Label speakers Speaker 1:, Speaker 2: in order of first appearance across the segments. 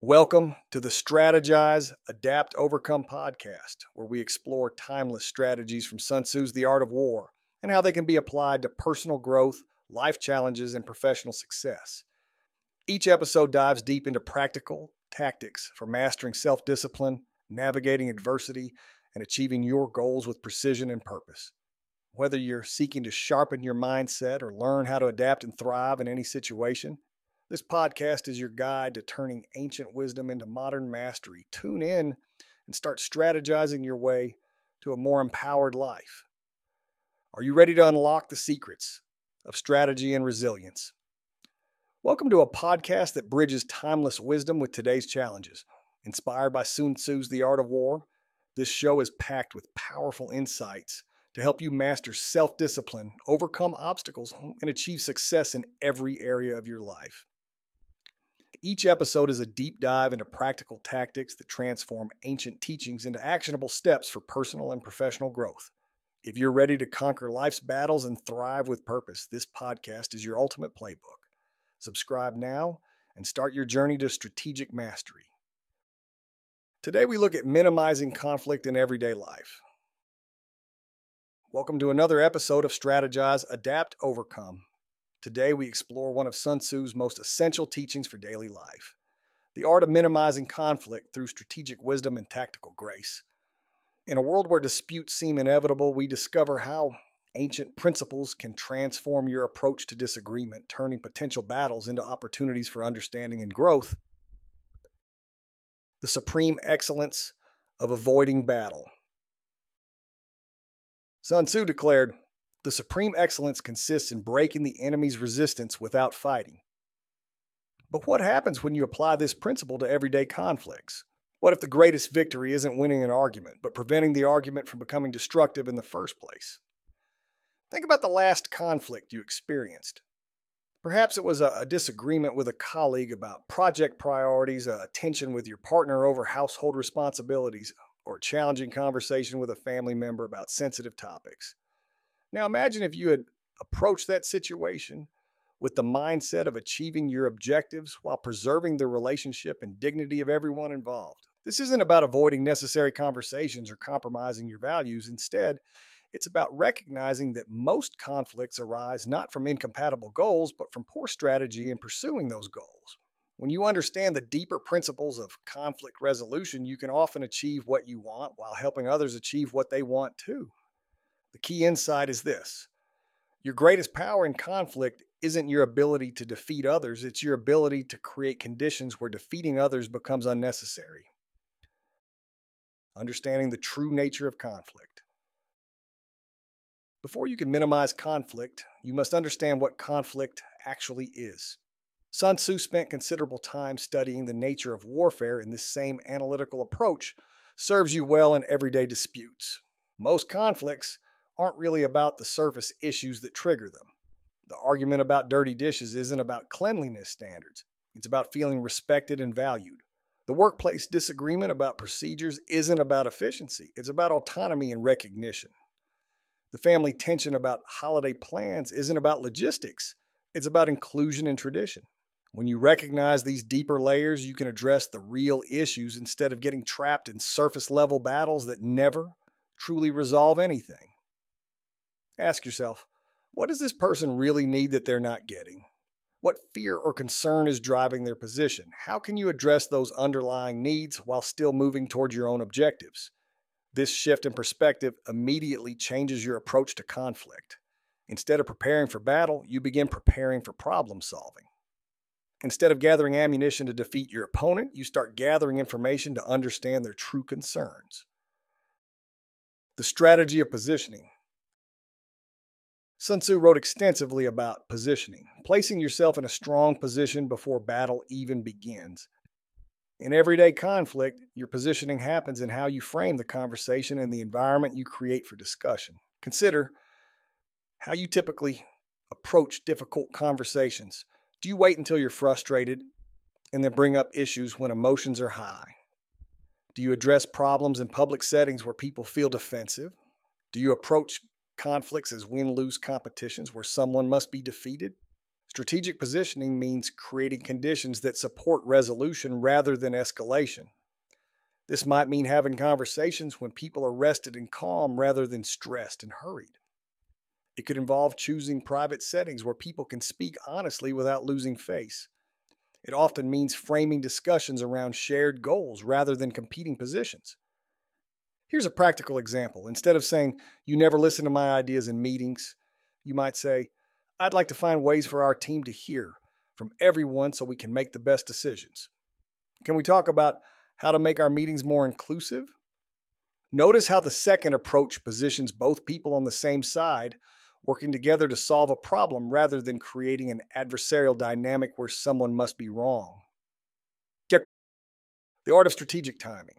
Speaker 1: Welcome to the Strategize, Adapt, Overcome podcast, where we explore timeless strategies from Sun Tzu's The Art of War and how they can be applied to personal growth, life challenges, and professional success. Each episode dives deep into practical tactics for mastering self discipline, navigating adversity, and achieving your goals with precision and purpose. Whether you're seeking to sharpen your mindset or learn how to adapt and thrive in any situation, this podcast is your guide to turning ancient wisdom into modern mastery. Tune in and start strategizing your way to a more empowered life. Are you ready to unlock the secrets of strategy and resilience? Welcome to a podcast that bridges timeless wisdom with today's challenges. Inspired by Sun Tzu's The Art of War, this show is packed with powerful insights to help you master self-discipline, overcome obstacles, and achieve success in every area of your life. Each episode is a deep dive into practical tactics that transform ancient teachings into actionable steps for personal and professional growth. If you're ready to conquer life's battles and thrive with purpose, this podcast is your ultimate playbook. Subscribe now and start your journey to strategic mastery. Today we look at minimizing conflict in everyday life. Welcome to another episode of Strategize, Adapt, Overcome. Today, we explore one of Sun Tzu's most essential teachings for daily life, the art of minimizing conflict through strategic wisdom and tactical grace. In a world where disputes seem inevitable, we discover how ancient principles can transform your approach to disagreement, turning potential battles into opportunities for understanding and growth. The supreme excellence of avoiding battle. Sun Tzu declared, "The supreme excellence consists in breaking the enemy's resistance without fighting." But what happens when you apply this principle to everyday conflicts? What if the greatest victory isn't winning an argument, but preventing the argument from becoming destructive in the first place? Think about the last conflict you experienced. Perhaps it was a disagreement with a colleague about project priorities, a tension with your partner over household responsibilities, or a challenging conversation with a family member about sensitive topics. Now imagine if you had approached that situation with the mindset of achieving your objectives while preserving the relationship and dignity of everyone involved. This isn't about avoiding necessary conversations or compromising your values. Instead, it's about recognizing that most conflicts arise not from incompatible goals, but from poor strategy in pursuing those goals. When you understand the deeper principles of conflict resolution, you can often achieve what you want while helping others achieve what they want too. The key insight is this: your greatest power in conflict isn't your ability to defeat others, it's your ability to create conditions where defeating others becomes unnecessary. Understanding the true nature of conflict. Before you can minimize conflict, you must understand what conflict actually is. Sun Tzu spent considerable time studying the nature of warfare, and this same analytical approach serves you well in everyday disputes. Most conflicts aren't really about the surface issues that trigger them. The argument about dirty dishes isn't about cleanliness standards. It's about feeling respected and valued. The workplace disagreement about procedures isn't about efficiency. It's about autonomy and recognition. The family tension about holiday plans isn't about logistics. It's about inclusion and tradition. When you recognize these deeper layers, you can address the real issues instead of getting trapped in surface level battles that never truly resolve anything. Ask yourself, what does this person really need that they're not getting? What fear or concern is driving their position? How can you address those underlying needs while still moving towards your own objectives? This shift in perspective immediately changes your approach to conflict. Instead of preparing for battle, you begin preparing for problem solving. Instead of gathering ammunition to defeat your opponent, you start gathering information to understand their true concerns. The strategy of positioning. Sun Tzu wrote extensively about positioning, placing yourself in a strong position before battle even begins. In everyday conflict, your positioning happens in how you frame the conversation and the environment you create for discussion. Consider how you typically approach difficult conversations. Do you wait until you're frustrated and then bring up issues when emotions are high? Do you address problems in public settings where people feel defensive? Do you approach conflicts as win-lose competitions where someone must be defeated? Strategic positioning means creating conditions that support resolution rather than escalation. This might mean having conversations when people are rested and calm rather than stressed and hurried. It could involve choosing private settings where people can speak honestly without losing face. It often means framing discussions around shared goals rather than competing positions. Here's a practical example. Instead of saying, "You never listen to my ideas in meetings," you might say, "I'd like to find ways for our team to hear from everyone so we can make the best decisions. Can we talk about how to make our meetings more inclusive?" Notice how the second approach positions both people on the same side, working together to solve a problem rather than creating an adversarial dynamic where someone must be wrong. Check the art of strategic timing.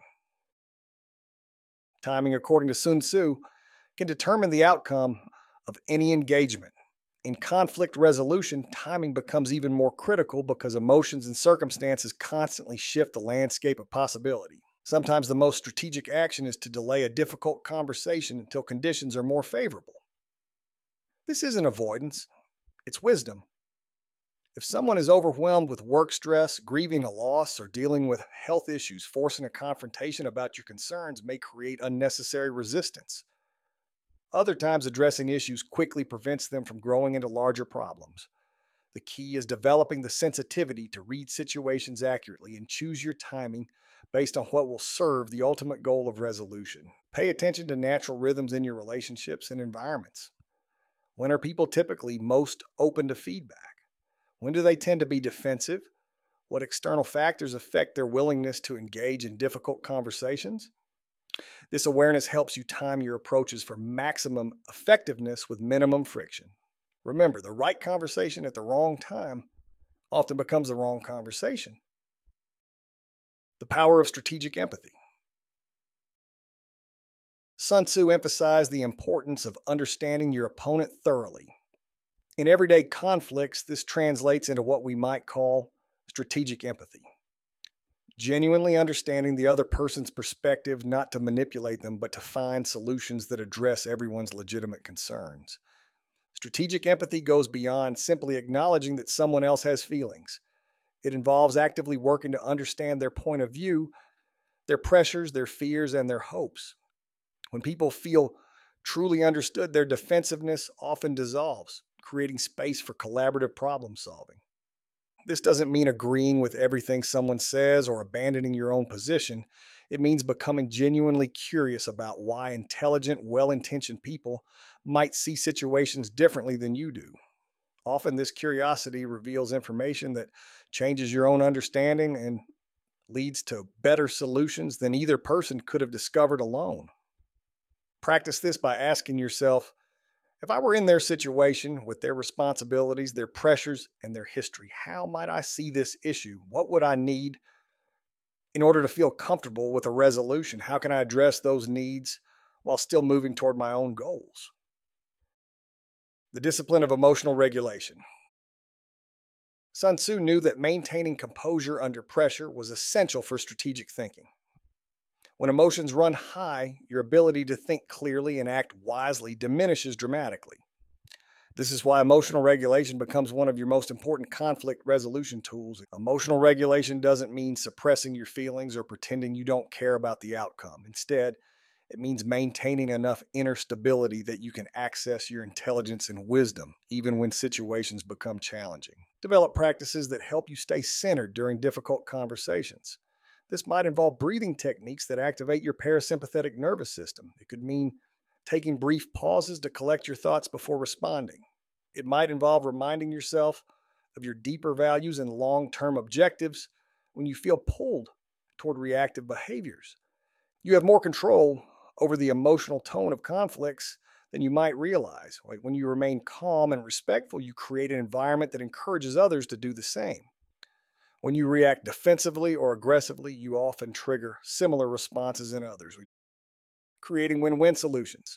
Speaker 1: Timing, according to Sun Tzu, can determine the outcome of any engagement. In conflict resolution, timing becomes even more critical because emotions and circumstances constantly shift the landscape of possibility. Sometimes the most strategic action is to delay a difficult conversation until conditions are more favorable. This isn't avoidance, it's wisdom. If someone is overwhelmed with work stress, grieving a loss, or dealing with health issues, forcing a confrontation about your concerns may create unnecessary resistance. Other times, addressing issues quickly prevents them from growing into larger problems. The key is developing the sensitivity to read situations accurately and choose your timing based on what will serve the ultimate goal of resolution. Pay attention to natural rhythms in your relationships and environments. When are people typically most open to feedback? When do they tend to be defensive? What external factors affect their willingness to engage in difficult conversations? This awareness helps you time your approaches for maximum effectiveness with minimum friction. Remember, the right conversation at the wrong time often becomes the wrong conversation. The power of strategic empathy. Sun Tzu emphasized the importance of understanding your opponent thoroughly. In everyday conflicts, this translates into what we might call strategic empathy. Genuinely understanding the other person's perspective, not to manipulate them, but to find solutions that address everyone's legitimate concerns. Strategic empathy goes beyond simply acknowledging that someone else has feelings. It involves actively working to understand their point of view, their pressures, their fears, and their hopes. When people feel truly understood, their defensiveness often dissolves, creating space for collaborative problem solving. This doesn't mean agreeing with everything someone says or abandoning your own position. It means becoming genuinely curious about why intelligent, well intentioned people might see situations differently than you do. Often, this curiosity reveals information that changes your own understanding and leads to better solutions than either person could have discovered alone. Practice this by asking yourself, if I were in their situation with their responsibilities, their pressures, and their history, how might I see this issue? What would I need in order to feel comfortable with a resolution? How can I address those needs while still moving toward my own goals? The discipline of emotional regulation. Sun Tzu knew that maintaining composure under pressure was essential for strategic thinking. When emotions run high, your ability to think clearly and act wisely diminishes dramatically. This is why emotional regulation becomes one of your most important conflict resolution tools. Emotional regulation doesn't mean suppressing your feelings or pretending you don't care about the outcome. Instead, it means maintaining enough inner stability that you can access your intelligence and wisdom, even when situations become challenging. Develop practices that help you stay centered during difficult conversations. This might involve breathing techniques that activate your parasympathetic nervous system. It could mean taking brief pauses to collect your thoughts before responding. It might involve reminding yourself of your deeper values and long-term objectives when you feel pulled toward reactive behaviors. You have more control over the emotional tone of conflicts than you might realize. When you remain calm and respectful, you create an environment that encourages others to do the same. When you react defensively or aggressively, you often trigger similar responses in others, creating win-win solutions.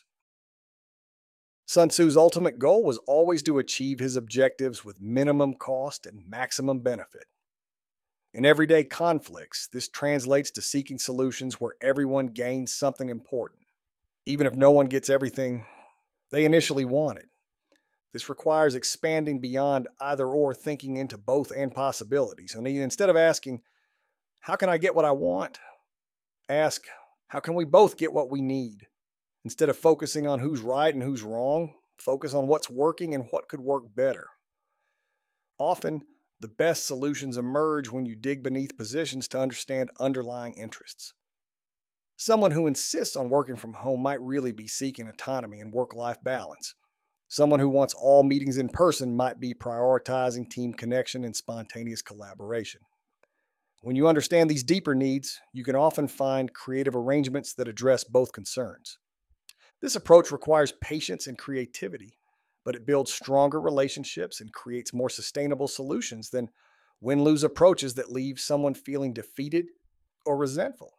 Speaker 1: Sun Tzu's ultimate goal was always to achieve his objectives with minimum cost and maximum benefit. In everyday conflicts, this translates to seeking solutions where everyone gains something important, even if no one gets everything they initially wanted. This requires expanding beyond either or thinking into both and possibilities. And instead of asking, how can I get what I want? Ask, how can we both get what we need? Instead of focusing on who's right and who's wrong, focus on what's working and what could work better. Often, the best solutions emerge when you dig beneath positions to understand underlying interests. Someone who insists on working from home might really be seeking autonomy and work-life balance. Someone who wants all meetings in person might be prioritizing team connection and spontaneous collaboration. When you understand these deeper needs, you can often find creative arrangements that address both concerns. This approach requires patience and creativity, but it builds stronger relationships and creates more sustainable solutions than win-lose approaches that leave someone feeling defeated or resentful.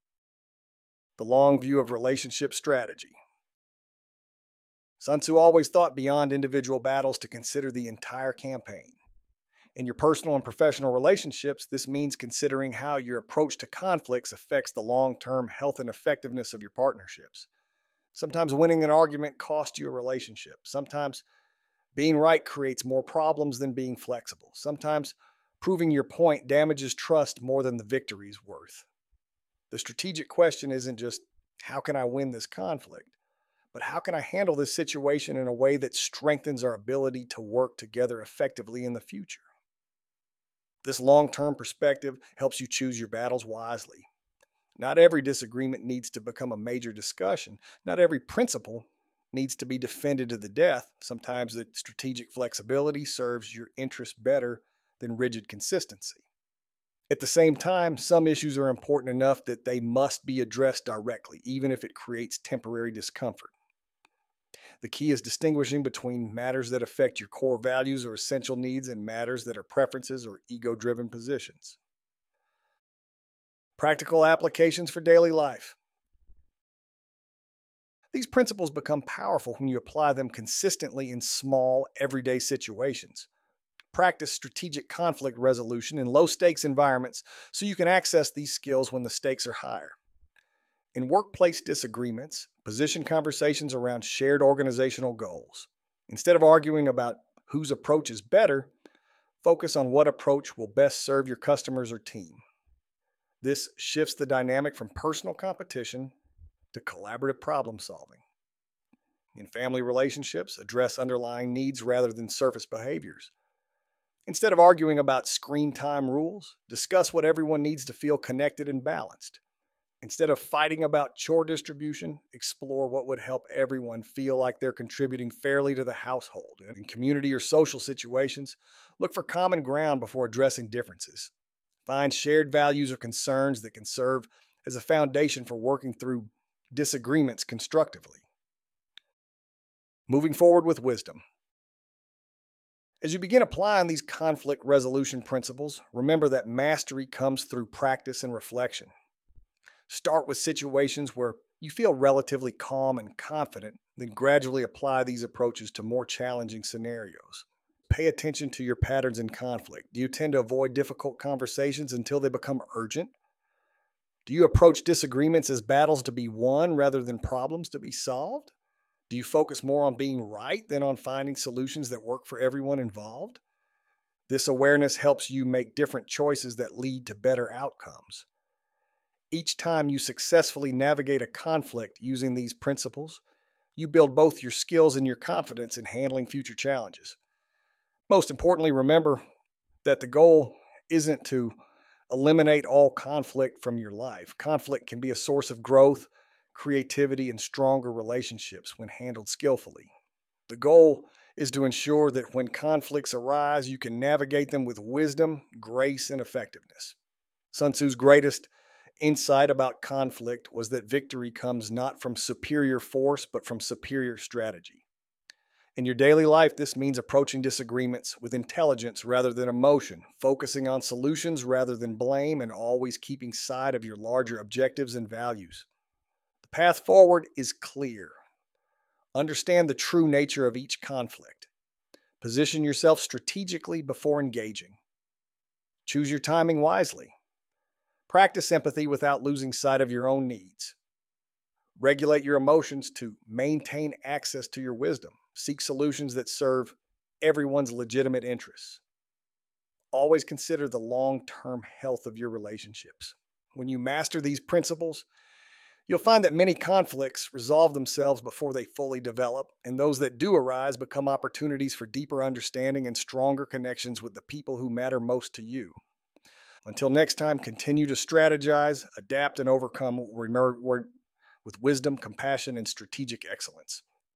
Speaker 1: The long view of relationship strategy. Sun Tzu always thought beyond individual battles to consider the entire campaign. In your personal and professional relationships, this means considering how your approach to conflicts affects the long-term health and effectiveness of your partnerships. Sometimes winning an argument costs you a relationship. Sometimes being right creates more problems than being flexible. Sometimes proving your point damages trust more than the victory is worth. The strategic question isn't just, how can I win this conflict? But how can I handle this situation in a way that strengthens our ability to work together effectively in the future? This long-term perspective helps you choose your battles wisely. Not every disagreement needs to become a major discussion. Not every principle needs to be defended to the death. Sometimes the strategic flexibility serves your interest better than rigid consistency. At the same time, some issues are important enough that they must be addressed directly, even if it creates temporary discomfort. The key is distinguishing between matters that affect your core values or essential needs and matters that are preferences or ego-driven positions. Practical applications for daily life. These principles become powerful when you apply them consistently in small, everyday situations. Practice strategic conflict resolution in low-stakes environments so you can access these skills when the stakes are higher. In workplace disagreements, position conversations around shared organizational goals. Instead of arguing about whose approach is better, focus on what approach will best serve your customers or team. This shifts the dynamic from personal competition to collaborative problem solving. In family relationships, address underlying needs rather than surface behaviors. Instead of arguing about screen time rules, discuss what everyone needs to feel connected and balanced. Instead of fighting about chore distribution, explore what would help everyone feel like they're contributing fairly to the household. In community or social situations, look for common ground before addressing differences. Find shared values or concerns that can serve as a foundation for working through disagreements constructively. Moving forward with wisdom. As you begin applying these conflict resolution principles, remember that mastery comes through practice and reflection. Start with situations where you feel relatively calm and confident, then gradually apply these approaches to more challenging scenarios. Pay attention to your patterns in conflict. Do you tend to avoid difficult conversations until they become urgent? Do you approach disagreements as battles to be won rather than problems to be solved? Do you focus more on being right than on finding solutions that work for everyone involved? This awareness helps you make different choices that lead to better outcomes. Each time you successfully navigate a conflict using these principles, you build both your skills and your confidence in handling future challenges. Most importantly, remember that the goal isn't to eliminate all conflict from your life. Conflict can be a source of growth, creativity, and stronger relationships when handled skillfully. The goal is to ensure that when conflicts arise, you can navigate them with wisdom, grace, and effectiveness. Sun Tzu's greatest insight about conflict was that victory comes not from superior force, but from superior strategy. In your daily life, this means approaching disagreements with intelligence rather than emotion, focusing on solutions rather than blame, and always keeping sight of your larger objectives and values. The path forward is clear. Understand the true nature of each conflict. Position yourself strategically before engaging. Choose your timing wisely. Practice empathy without losing sight of your own needs. Regulate your emotions to maintain access to your wisdom. Seek solutions that serve everyone's legitimate interests. Always consider the long term health of your relationships. When you master these principles, you'll find that many conflicts resolve themselves before they fully develop, and those that do arise become opportunities for deeper understanding and stronger connections with the people who matter most to you. Until next time, continue to strategize, adapt, and overcome with wisdom, compassion, and strategic excellence.